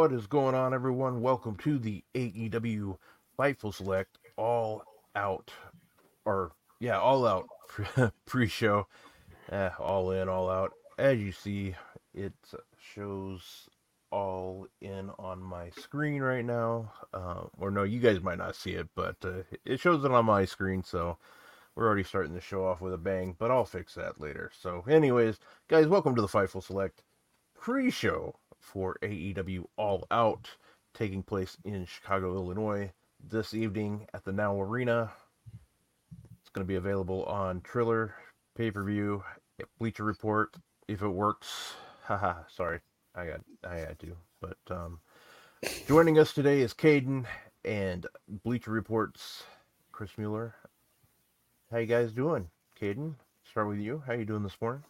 What is going on, everyone? Welcome to the AEW Fightful Select All Out, All Out pre-show. All in, all out. As you see, it shows all in on my screen right now. Or no, you guys might not see it, but it shows it on my screen, so we're already starting the show off with a bang, but I'll fix that later. So, anyways, guys, welcome to the Fightful Select pre-show for AEW All Out, taking place in Chicago, Illinois, this evening at the Now Arena. It's going to be available on Triller, pay-per-view, Bleacher Report, if it works. Haha, sorry, I had to. But joining us today is Caden and Bleacher Report's Chris Mueller. How you guys doing? Caden, start with you. How you doing this morning?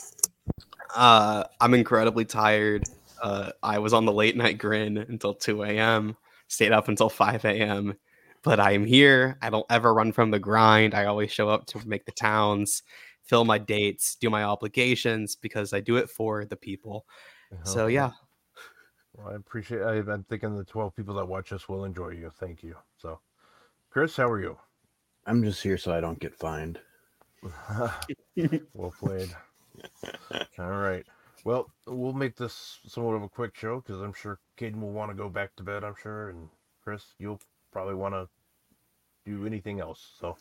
I'm incredibly tired. I was on the late night grin until 2 a.m., stayed up until 5 a.m., but I'm here. I don't ever run from the grind. I always show up to make the towns, fill my dates, do my obligations, because I do it for the people. So, yeah. Well, I appreciate it. I'm thinking the 12 people that watch us will enjoy you. Thank you. So, Chris, how are you? I'm just here so I don't get fined. Well played. All right. Well, we'll make this somewhat of a quick show because I'm sure Caden will want to go back to bed, I'm sure. And Chris, you'll probably want to do anything else. So,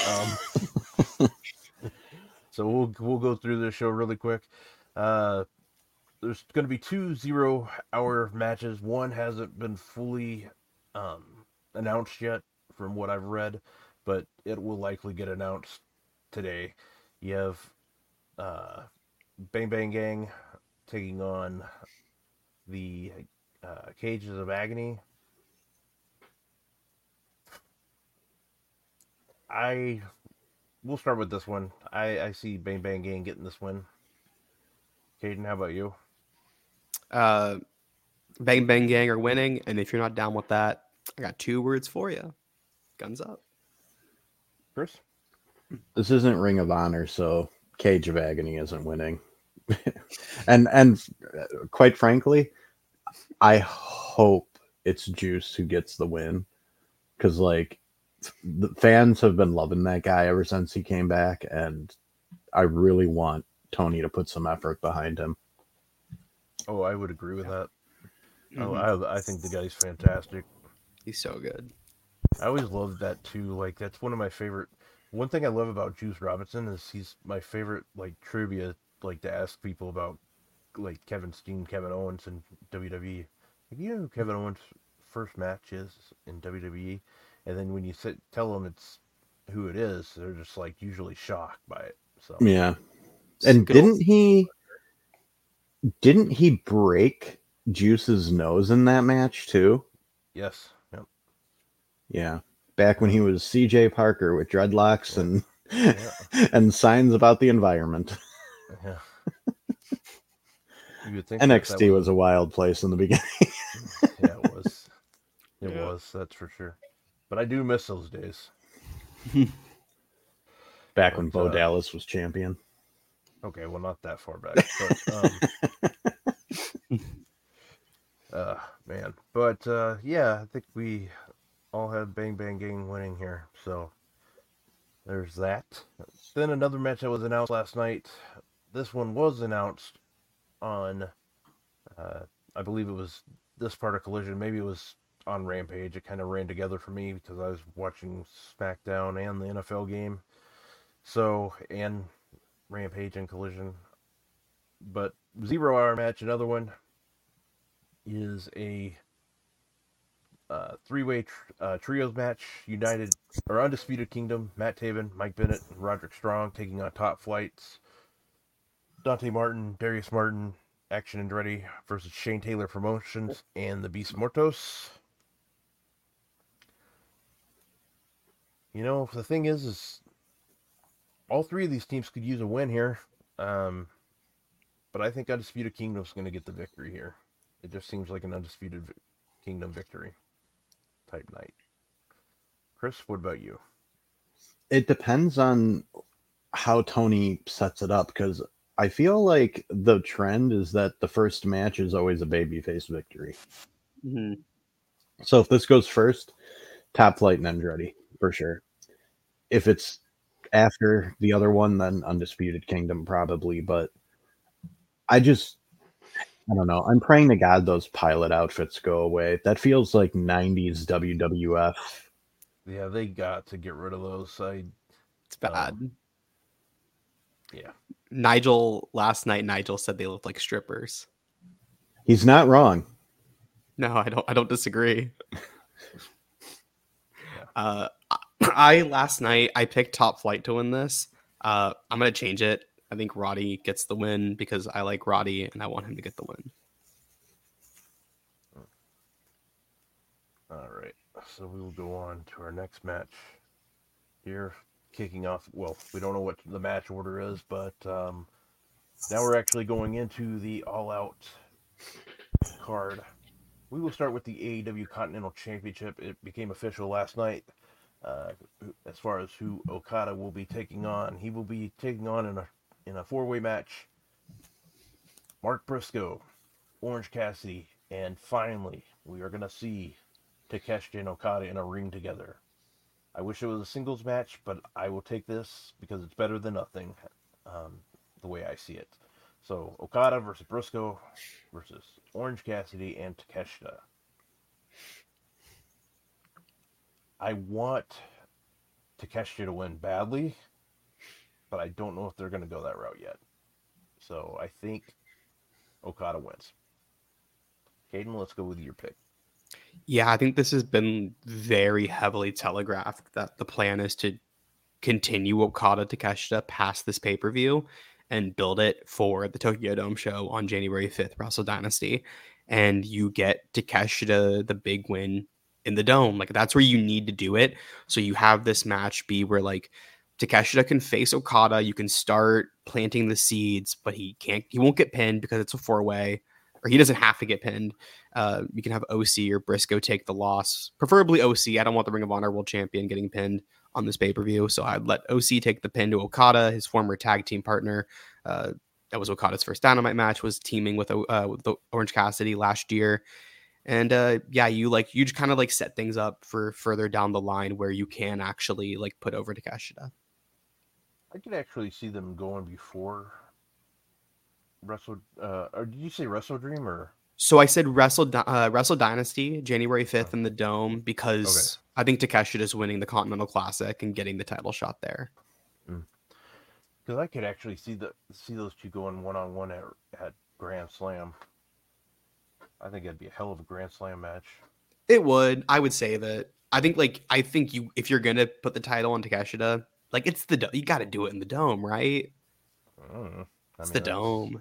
so we'll go through this show really quick. There's going to be 2 0-hour matches. One hasn't been fully announced yet, from what I've read, but it will likely get announced today. You have Bang Bang Gang taking on the Cages of Agony. We'll start with this one. I see Bang Bang Gang getting this win. Caden, how about you? Bang Bang Gang are winning, and if you're not down with that, I got 2 words for you. Guns up. Chris? This isn't Ring of Honor, so Cage of Agony isn't winning. and quite frankly, I hope it's Juice who gets the win, because like the fans have been loving that guy ever since he came back, and I really want Tony to put some effort behind him. Oh, I would agree with that. Mm-hmm. I think the guy's fantastic. He's so good. I always loved that too. Like, that's one of my favorite. One thing I love about Juice Robinson is he's my favorite, like, trivia, like, to ask people about, like, Kevin Steen, Kevin Owens, and WWE. Like, you know who Kevin Owens' first match is in WWE? And then when you tell them it's who it is, they're just, like, usually shocked by it. So Yeah. And didn't he break Juice's nose in that match too? Yes. Yep. Yeah. Back when he was CJ Parker with dreadlocks and and signs about the environment. Yeah. You would think NXT was a wild place in the beginning. Yeah, it was. It was, that's for sure. But I do miss those days. Back when Bo Dallas was champion. Okay, well, not that far back. But, man. But, yeah, I think we all have Bang Bang Gang winning here. So, there's that. Then another match that was announced last night. This one was announced on, I believe it was this part of Collision. Maybe it was on Rampage. It kind of ran together for me because I was watching SmackDown and the NFL game. So, and Rampage and Collision. But 0-hour match, another one, is a three-way trios match. United or Undisputed Kingdom, Matt Taven, Mike Bennett, and Roderick Strong taking on Top Flights, Dante Martin, Darius Martin, Action Andretti versus Shane Taylor Promotions and the Beast Mortos. You know, the thing is all 3 of these teams could use a win here. But I think Undisputed Kingdom's going to get the victory here. It just seems like an Undisputed Kingdom victory type night. Chris, what about you? It depends on how Tony sets it up, because I feel like the trend is that the first match is always a babyface victory. Mhm. So if this goes first, Top Flight and Andretti for sure. If it's after the other one, then Undisputed Kingdom probably. But I don't know. I'm praying to God those pilot outfits go away. That feels like 90s WWF. Yeah, they got to get rid of those. It's bad. Yeah. Last night Nigel said they looked like strippers. He's not wrong. No, I don't disagree. Yeah. I last night I picked Top Flight to win this. I'm gonna change it. I think Roddy gets the win because I like Roddy and I want him to get the win. All right. So we will go on to our next match here, kicking off. Well, we don't know what the match order is, but now we're actually going into the All Out card. We will start with the AEW Continental Championship. It became official last night. Uh, as far as who Okada will be taking on, he will be taking on in a 4-way match. Mark Briscoe, Orange Cassidy, and finally we are gonna see Takeshita and Okada in a ring together. I wish it was a singles match, but I will take this because it's better than nothing, um, the way I see it. So Okada versus Briscoe versus Orange Cassidy and Takeshita. I want Takeshita to win badly, but I don't know if they're going to go that route yet. So I think Okada wins. Caden, let's go with your pick. Yeah, I think this has been very heavily telegraphed that the plan is to continue Okada Takeshita past this pay-per-view and build it for the Tokyo Dome show on January 5th, Wrestle Dynasty. And you get Takeshita the big win in the Dome. Like that's where you need to do it. So you have this match be where like Takeshita can face Okada. You can start planting the seeds, but he won't get pinned because it's a 4-way, or he doesn't have to get pinned. You can have OC or Briscoe take the loss, preferably OC. I don't want the Ring of Honor World Champion getting pinned on this pay-per-view. So I'd let OC take the pin to Okada, his former tag team partner. That was Okada's first Dynamite match, was teaming with the Orange Cassidy last year. And you just kind of like set things up for further down the line where you can actually like put over Takeshita. I could actually see them going before or did you say Wrestle Dream or? So I said Wrestle Dynasty, January 5th in the Dome, because Okay. I think Takeshita is winning the Continental Classic and getting the title shot there. Because I could actually see those two going one-on-one at Grand Slam. I think it'd be a hell of a Grand Slam match. It would. I would say that. I think you if you're gonna put the title on Takeshita, like it's you got to do it in the Dome, right? It's the Dome.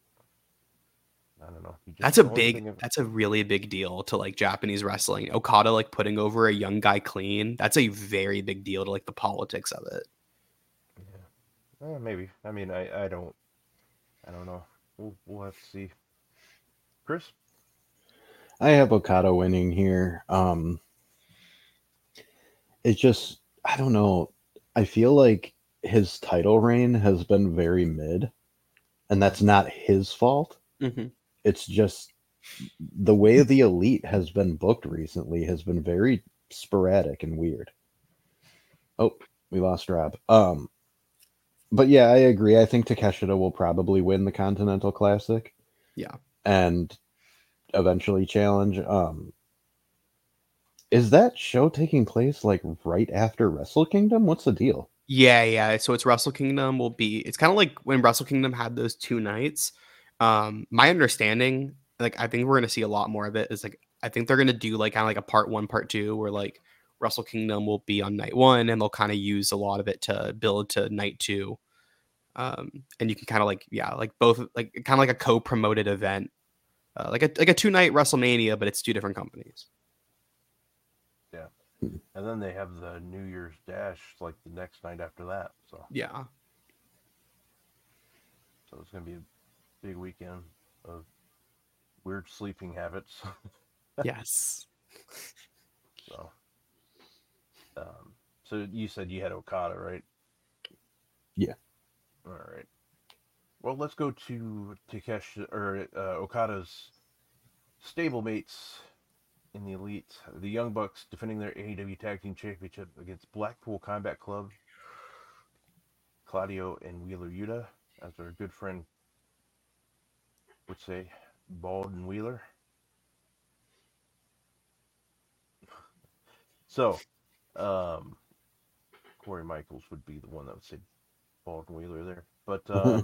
I don't know. That's a really big deal to like Japanese wrestling. Okada like putting over a young guy clean. That's a very big deal to like the politics of it. Yeah, maybe. I mean, I don't know. We'll have to see. Chris, I have Okada winning here. It's just I don't know. I feel like his title reign has been very mid, and that's not his fault. Mm-hmm. It's just the way the Elite has been booked recently has been very sporadic and weird. Oh, we lost Rob. But yeah, I agree. I think Takeshita will probably win the Continental Classic. Yeah. And eventually challenge. Is that show taking place like right after Wrestle Kingdom? What's the deal? Yeah. So it's Wrestle Kingdom it's kind of like when Wrestle Kingdom had those 2 nights. My understanding, like I think we're gonna see a lot more of it, is like I think they're gonna do like kind of like a part 1, part 2, where like Wrestle Kingdom will be on night 1 and they'll kind of use a lot of it to build to night 2. And you can kind of like both like kind of like a co-promoted event, like a 2-night WrestleMania, but it's 2 different companies. Yeah, and then they have the New Year's Dash like the next night after that. So yeah, so it's gonna be a big weekend of weird sleeping habits. yes. So you said you had Okada, right? Yeah. All right. Well, let's go to Takeshi or Okada's stablemates in the Elite, the Young Bucks defending their AEW Tag Team Championship against Blackpool Combat Club, Claudio and Wheeler Yuta, as our good friend would say, Bald and Wheeler. So, Corey Michaels would be the one that would say Bald and Wheeler there. But,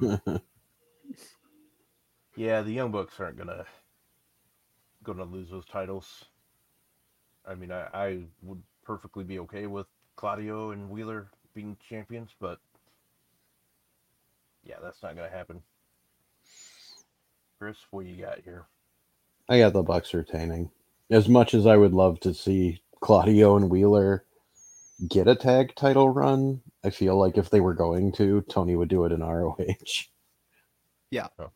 yeah, the Young Bucks aren't gonna lose those titles. I mean, I would perfectly be okay with Claudio and Wheeler being champions, but yeah, that's not gonna happen. Chris, what you got here? I got the Bucks retaining. As much as I would love to see Claudio and Wheeler get a tag title run, I feel like if they were going to, Tony would do it in ROH. Yeah. Oh.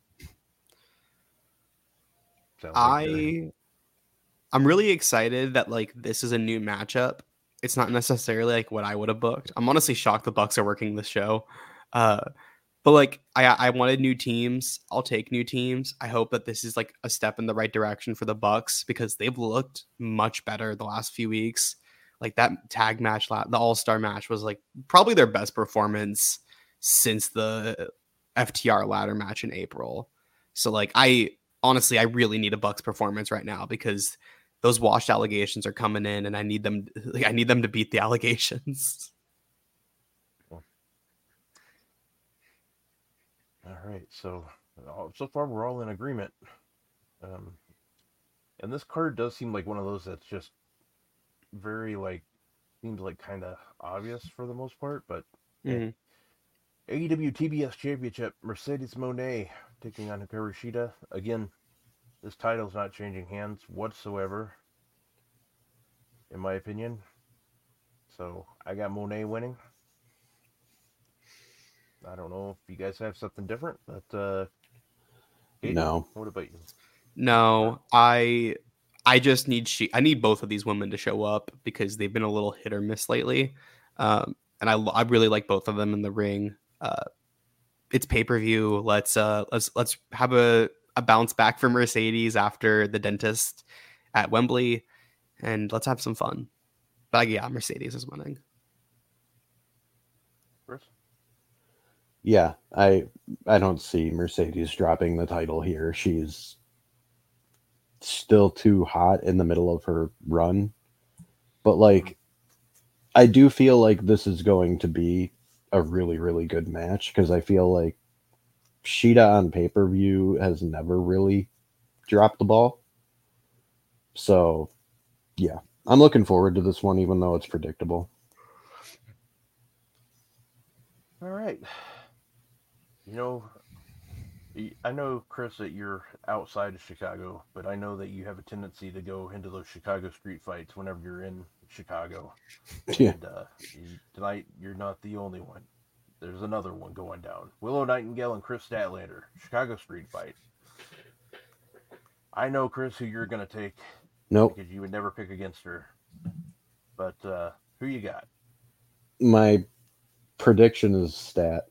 I'm really excited that like this is a new matchup. It's not necessarily like what I would have booked. I'm honestly shocked the Bucks are working the show. But like I wanted new teams. I'll take new teams. I hope that this is like a step in the right direction for the Bucks because they've looked much better the last few weeks. Like that tag match, the All-Star match was like probably their best performance since the FTR ladder match in April. So like I really need a Bucks performance right now because those washed allegations are coming in and I need them to beat the allegations. All right, so far we're all in agreement. And this card does seem like one of those that's just very like seems like kind of obvious for the most part, but AEW TBS Championship, Mercedes Moné taking on Hikaru Shida. Again, this title's not changing hands whatsoever, in my opinion. So I got Moné winning. I don't know if you guys have something different, but No. What about you? No, I just need I need both of these women to show up because they've been a little hit or miss lately, and I really like both of them in the ring. It's pay-per-view. Let's have a bounce back for Mercedes after the dentist at Wembley, and let's have some fun. But yeah, Mercedes is winning. Chris? Yeah, I don't see Mercedes dropping the title here. She's still too hot in the middle of her run. But like I do feel like this is going to be a really, really good match because I feel like Shida on pay-per-view has never really dropped the ball. So yeah, I'm looking forward to this one, even though it's predictable. All right. You know, I know, Chris, that you're outside of Chicago, but I know that you have a tendency to go into those Chicago street fights whenever you're in Chicago. Yeah. And tonight, you're not the only one. There's another one going down. Willow Nightingale and Chris Statlander, Chicago street fight. I know, Chris, who you're going to take. Nope. Because you would never pick against her. But who you got? My prediction is Stat.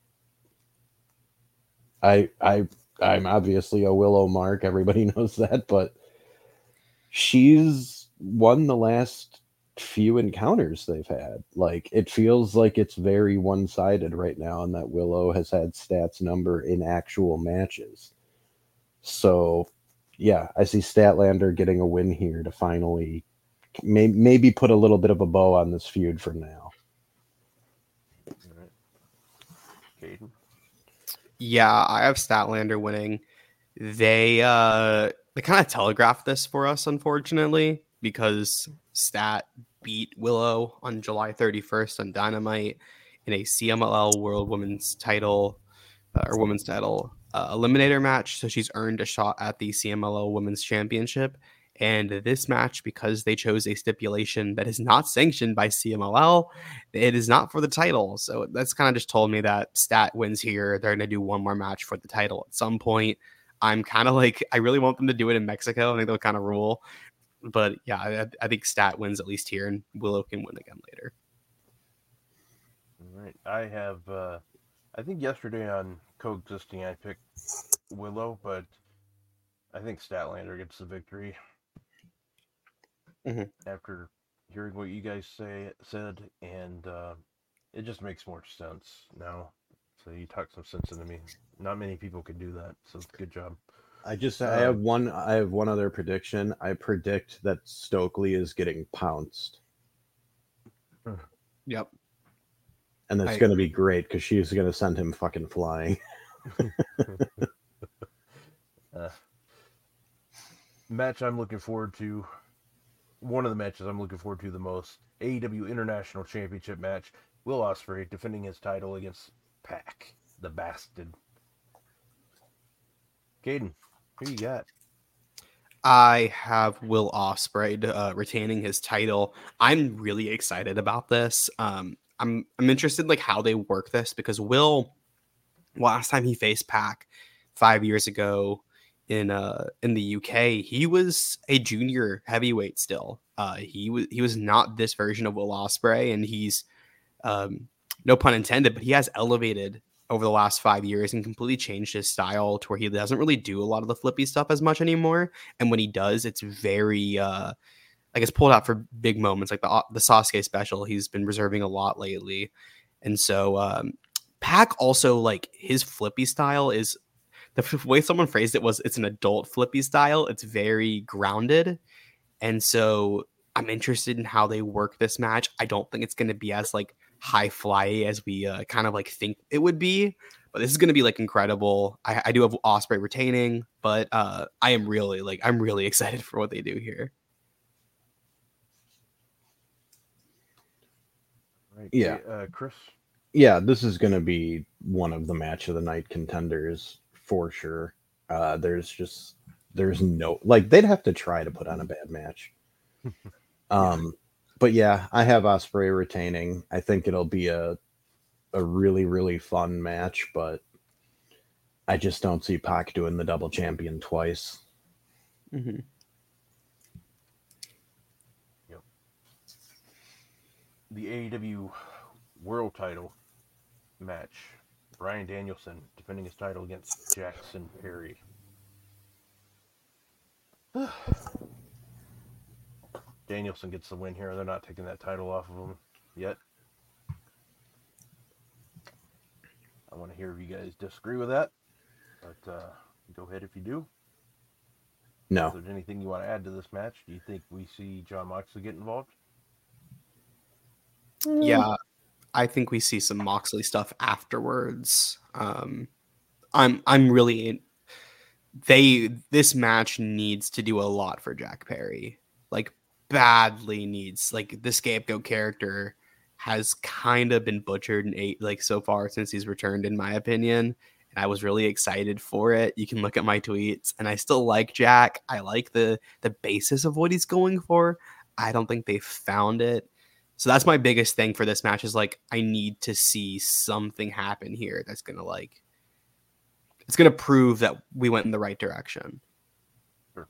I'm obviously a Willow mark. Everybody knows that, but she's won the last few encounters they've had. Like it feels like it's very one-sided right now, and that Willow has had Stat's number in actual matches. So, yeah, I see Statlander getting a win here to finally maybe put a little bit of a bow on this feud for now. All right. Caden? Yeah, I have Statlander winning. They kind of telegraphed this for us, unfortunately, because Stat beat Willow on July 31st on Dynamite in a CMLL World Women's Title eliminator match. So she's earned a shot at the CMLL Women's Championship. And this match, because they chose a stipulation that is not sanctioned by CMLL, it is not for the title. So that's kind of just told me that Stat wins here. They're going to do one more match for the title at some point. I'm kind of like, I really want them to do it in Mexico. I think they'll kind of rule. But yeah, I think Stat wins at least here, and Willow can win again later. All right. I have, I think yesterday on Coexisting, I picked Willow, but I think Statlander gets the victory. after hearing what you guys said, and it just makes more sense now. So you talked some sense into me. Not many people can do that, so good job. I have one other prediction. I predict that Stokely is getting pounced. Yep. And that's going to be great because she's going to send him fucking flying. Match I'm looking forward to. One of the matches I'm looking forward to the most. AEW International Championship match. Will Ospreay defending his title against Pac, the Bastard. Caden, who you got? I have Will Ospreay retaining his title. I'm really excited about this. I'm interested in like how they work this because Will, last time he faced Pac 5 years ago in the UK, he was a junior heavyweight still. He was not this version of Will Ospreay, and he's no pun intended, but he has elevated over the last 5 years and completely changed his style to where he doesn't really do a lot of the flippy stuff as much anymore. And when he does, it's very like it's pulled out for big moments, like the Sasuke special. He's been reserving a lot lately, and so Pac also, like, his flippy style is the way someone phrased it was it's an adult flippy style. It's very grounded, and so I'm interested in how they work this match. I don't think it's going to be as like high fly as we kind of like think it would be, but this is going to be like incredible. I do have Ospreay retaining, but I'm really excited for what they do here. Right. Yeah. Chris? Yeah, this is going to be one of the match of the night contenders for sure. There's no, like, they'd have to try to put on a bad match. But yeah, I have Ospreay retaining. I think it'll be a really, really fun match, but I just don't see Pac doing the double champion twice. Mm-hmm. Yep. The AEW World Title match. Bryan Danielson defending his title against Jackson Perry. Danielson gets the win here. They're not taking that title off of him yet. I want to hear if you guys disagree with that. But go ahead if you do. No. If there's anything you want to add to this match, do you think we see Jon Moxley get involved? Yeah, I think we see some Moxley stuff afterwards. I'm really this match needs to do a lot for Jack Perry. Like, badly needs. Like, the scapegoat character has kind of been butchered so far since he's returned, in my opinion. And I was really excited for it. You can look at my tweets, and I still like Jack. I like the basis of what he's going for. I don't think they found it. So that's my biggest thing for this match is, like, I need to see something happen here that's going to, like, it's going to prove that we went in the right direction. Sure.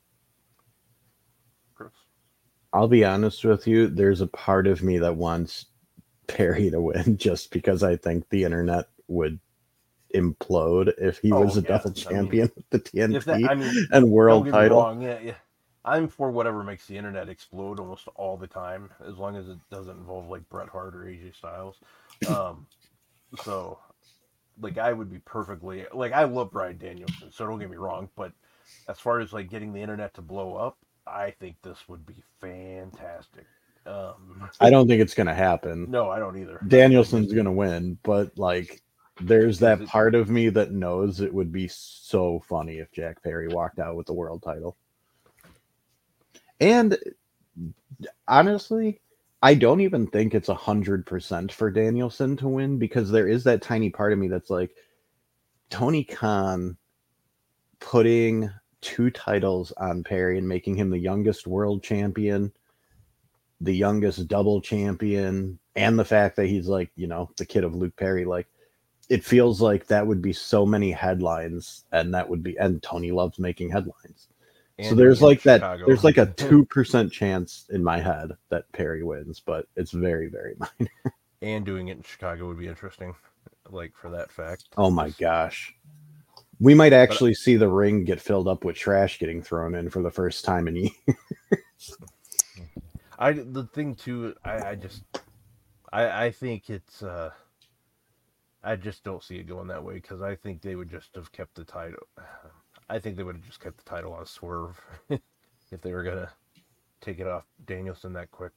Chris? I'll be honest with you. There's a part of me that wants Perry to win just because I think the internet would implode if he was a double champion with the TNT and world title. Wrong, yeah. I'm for whatever makes the internet explode almost all the time, as long as it doesn't involve like Bret Hart or AJ Styles. So, like, I would be perfectly, like, I love Bryan Danielson, so don't get me wrong, but as far as like getting the internet to blow up, I think this would be fantastic. I don't think it's gonna happen. No, I don't either. Danielson's gonna win, but like, there's that part of me that knows it would be so funny if Jack Perry walked out with the world title. And honestly, I don't even think it's 100% for Danielson to win, because there is that tiny part of me that's like, Tony Khan putting 2 titles on Perry and making him the youngest world champion, the youngest double champion, and the fact that he's like, you know, the kid of Luke Perry, like, it feels like that would be so many headlines, and Tony loves making headlines. And so there's like Chicago. There's like a 2% chance in my head that Perry wins, but it's very, very minor. And doing it in Chicago would be interesting, like, for that fact. Oh my gosh. We might actually see the ring get filled up with trash getting thrown in for the first time in years. The thing too, I think it's I just don't see it going that way because I think they would just have kept the title. I think they would have just kept the title on Swerve if they were gonna take it off Danielson that quick.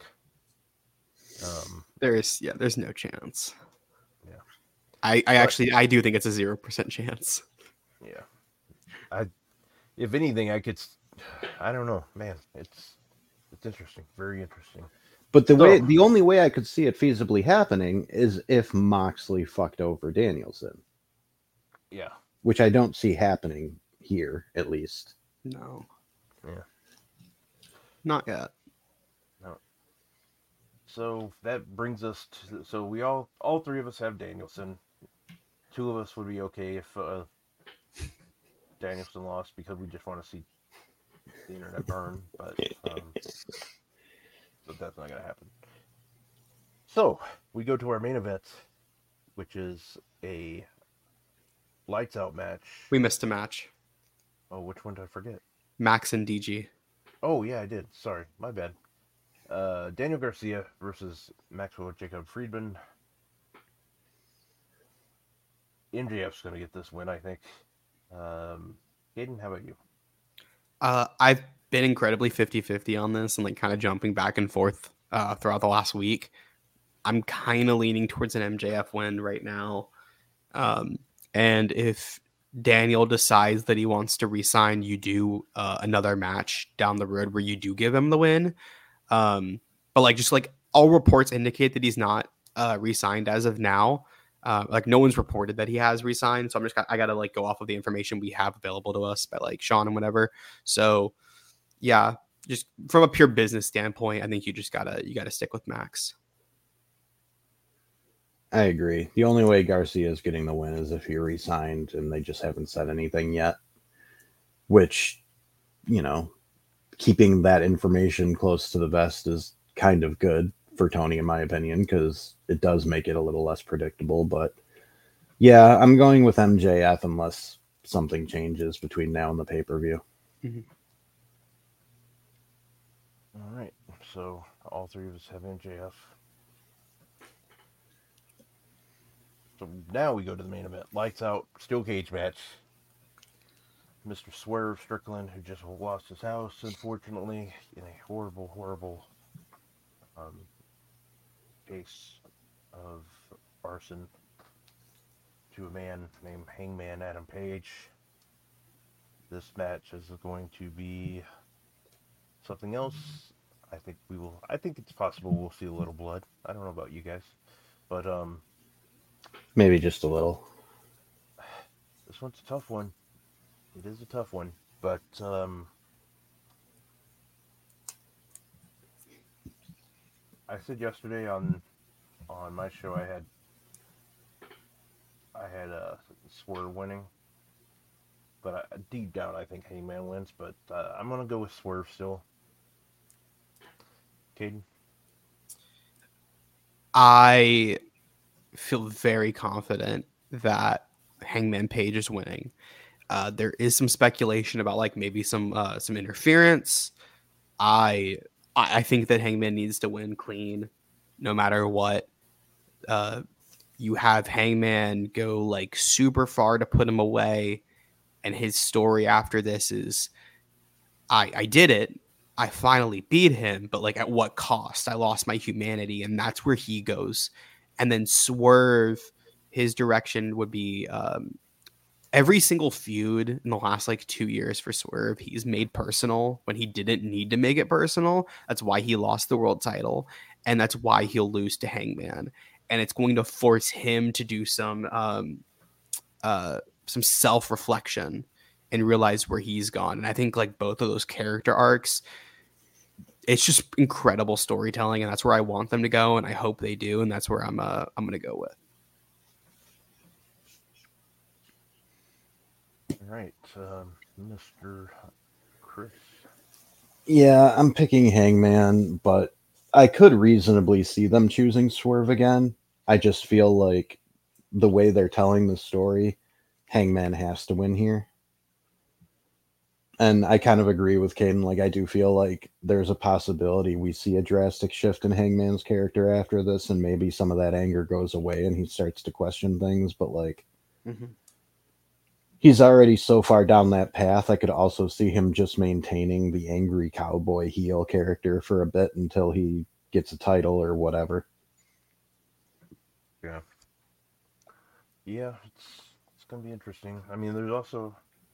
There's no chance. Yeah. I do think it's a 0% chance. Yeah. If anything, I don't know, man. It's interesting, very interesting. But the only way I could see it feasibly happening is if Moxley fucked over Danielson. Yeah. Which I don't see happening here, at least. No. Yeah. Not yet. No. So that brings us to, so we all three of us have Danielson. Two of us would be okay if Danielson lost because we just want to see the internet burn, but so that's not gonna happen. So we go to our main event, which is a lights out match. We missed a match. Oh, which one did I forget? Max and DG. Oh yeah, I did. Sorry, my bad. Daniel Garcia versus Maxwell Jacob Friedman. MJF's gonna get this win, I think. Hayden, how about you? I've been incredibly 50-50 on this and like kind of jumping back and forth throughout the last week. I'm kind of leaning towards an MJF win right now. And if Daniel decides that he wants to resign, you do another match down the road where you do give him the win. But like just like all reports indicate that he's not re-signed as of now. Like no one's reported that he has resigned, so I gotta like go off of the information we have available to us by like Sean and whatever. So yeah, just from a pure business standpoint, I think you gotta stick with Max. I agree. The only way Garcia is getting the win is if he resigned, and they just haven't said anything yet. Which, you know, keeping that information close to the vest is kind of good for Tony, in my opinion, because it does make it a little less predictable. But yeah, I'm going with MJF unless something changes between now and the pay-per-view. Mm-hmm. All right, so all three of us have MJF. So now we go to the main event. Lights out, steel cage match. Mr. Swerve Strickland, who just lost his house, unfortunately, in a horrible, horrible case of arson to a man named Hangman Adam Page. This match is going to be something else. I think it's possible we'll see a little blood. I don't know about you guys, but maybe just a little. This one's a tough one. It is a tough one, but I said yesterday on my show I had Swerve winning, but deep down I think Hangman wins. But I'm gonna go with Swerve still. Caden? I feel very confident that Hangman Page is winning. There is some speculation about like maybe some interference. I think that Hangman needs to win clean, no matter what. You have Hangman go like super far to put him away, and his story after this is, I did it. I finally beat him, but like at what cost? I lost my humanity, and that's where he goes. And then Swerve, his direction would be every single feud in the last like 2 years for Swerve, he's made personal when he didn't need to make it personal. That's why he lost the world title, and that's why he'll lose to Hangman. And it's going to force him to do some self-reflection and realize where he's gone. And I think like both of those character arcs, it's just incredible storytelling, and that's where I want them to go, and I hope they do, and that's where I'm going to go with. All right, Mr. Chris. Yeah, I'm picking Hangman, but I could reasonably see them choosing Swerve again. I just feel like the way they're telling the story, Hangman has to win here. And I kind of agree with Caden. Like, I do feel like there's a possibility we see a drastic shift in Hangman's character after this, and maybe some of that anger goes away and he starts to question things. But, like, he's already so far down that path. I could also see him just maintaining the angry cowboy heel character for a bit until he gets a title or whatever. Yeah. Yeah, it's gonna be interesting. I mean, there's also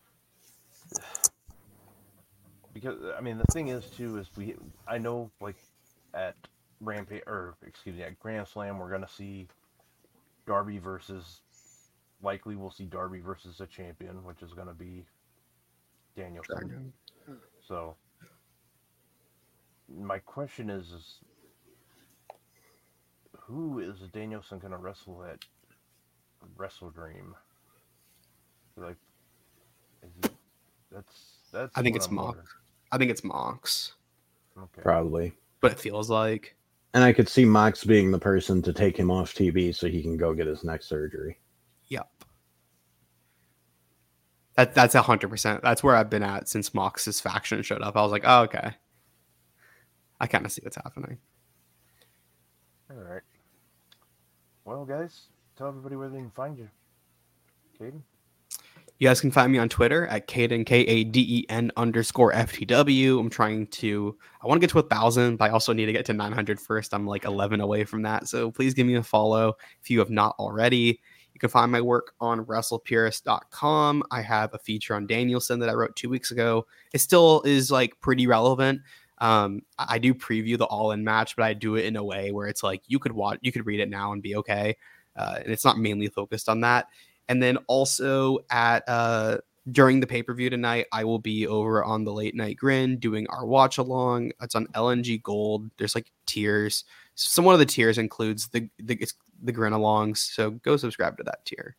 because I mean the thing is too is I know like at Rampage or excuse me at Grand Slam we're gonna see Darby versus likely we'll see Darby versus a champion, which is gonna be Danielson. So my question is who is Danielson gonna wrestle at Wrestle Dream? Like, is he, that's I think what it's I'm wondering. Mox. I think it's Mox. Okay. Probably. But it feels like. And I could see Mox being the person to take him off TV so he can go get his neck surgery. Yep. That's 100%. That's where I've been at since Mox's faction showed up. I was like, oh, okay. I kind of see what's happening. All right. Well, guys, tell everybody where they can find you. Caden? You guys can find me on Twitter at Caden, KADEN_FTW. I want to get to 1,000, but I also need to get to 900 first. I'm like 11 away from that. So please give me a follow if you have not already. You can find my work on WrestlePurist.com. I have a feature on Danielson that I wrote 2 weeks ago. It still is like pretty relevant. I do preview the All-In match, but I do it in a way where it's like you could read it now and be okay. And it's not mainly focused on that. And then also at during the pay-per-view tonight, I will be over on the Late Night Grin doing our watch along. It's on LNG Gold. There's like tiers. Some one of the tiers includes the Grin alongs. So go subscribe to that tier.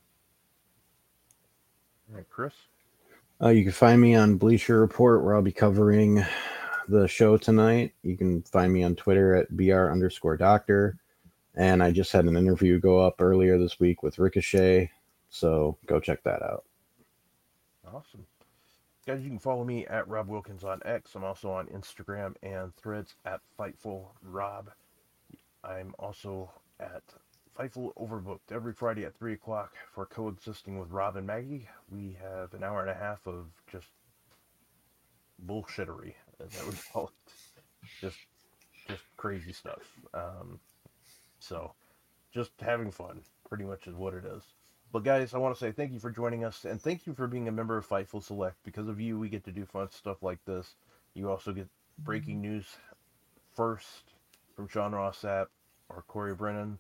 All right, Chris? You can find me on Bleacher Report, where I'll be covering the show tonight. You can find me on Twitter at BR_doctor. And I just had an interview go up earlier this week with Ricochet. So go check that out. Awesome. Guys, you can follow me at Rob Wilkins on X. I'm also on Instagram and Threads at FightfulRob. I'm also at Fightful Overbooked every Friday at 3 o'clock for Coexisting with Rob and Maggie. We have an hour and a half of just bullshittery, as I would call it. Just crazy stuff. So, just having fun, pretty much is what it is. But guys, I want to say thank you for joining us, and thank you for being a member of Fightful Select. Because of you, we get to do fun stuff like this. You also get breaking news first from Sean Ross Sapp or Corey Brennan.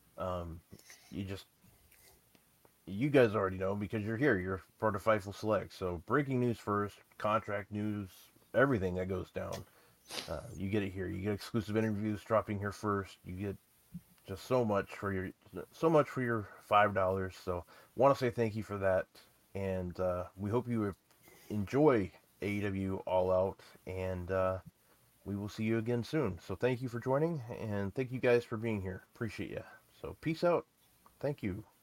You guys already know because you're here. You're part of Fightful Select. So breaking news first, contract news, everything that goes down. You get it here. You get exclusive interviews dropping here first. You get just so much for your $5. So want to say thank you for that, and we hope you enjoy AEW All Out, and we will see you again soon. So thank you for joining, and thank you guys for being here. Appreciate you. So peace out. Thank you.